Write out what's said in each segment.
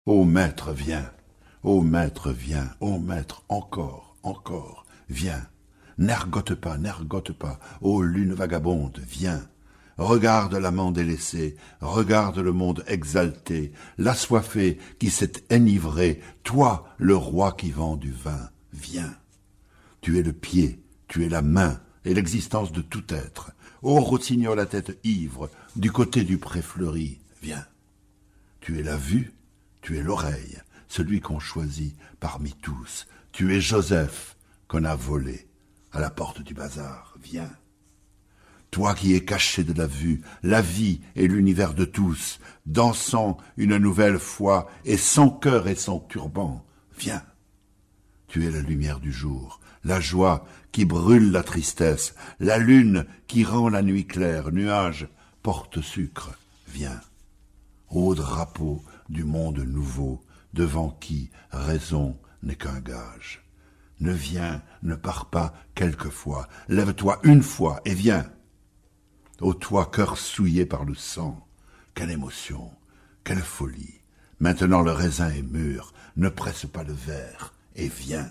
Ô maître, viens. Ô maître, viens. Ô maître, encore, encore, viens. N'ergote pas, ô lune vagabonde, viens. Regarde l'amant délaissé, regarde le monde exalté, l'assoiffé qui s'est enivré, toi, le roi qui vend du vin, viens. Tu es le pied, tu es la main et l'existence de tout être. Ô rossignol à tête ivre, du côté du pré fleuri, viens. Tu es la vue, tu es l'oreille, celui qu'on choisit parmi tous. Tu es Joseph qu'on a volé à la porte du bazar, viens. Toi qui es caché de la vue, la vie et l'univers de tous, dansant une nouvelle fois et sans cœur et sans turban, viens. Tu es la lumière du jour, la joie qui brûle la tristesse, la lune qui rend la nuit claire, nuage, porte-sucre, viens. Ô drapeau du monde nouveau, devant qui raison n'est qu'un gage. Ne viens, ne pars pas quelquefois, lève-toi une fois et viens. Ô toi, cœur souillé par le sang, quelle émotion, quelle folie. Maintenant le raisin est mûr, ne presse pas le verre et viens.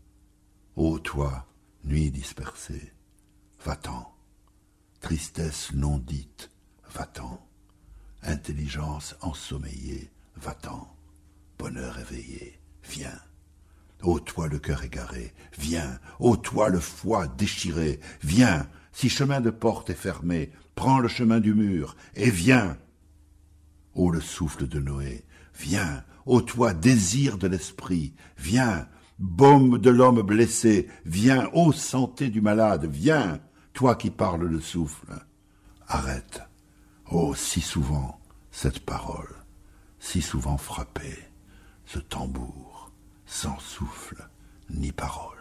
Ô toi, nuit dispersée, va-t'en. Tristesse non dite, va-t'en. Intelligence ensommeillée, va-t'en. Bonheur éveillé, viens. Ô toi le cœur égaré, viens. Ô toi le foie déchiré, viens. Si chemin de porte est fermé, prends le chemin du mur et viens. Ô le souffle de Noé, viens. Ô toi désir de l'esprit, viens. Baume de l'homme blessé, viens. Ô santé du malade, viens. Toi qui parles le souffle, arrête. Oh, si souvent cette parole, si souvent frappée, ce tambour, sans souffle ni parole.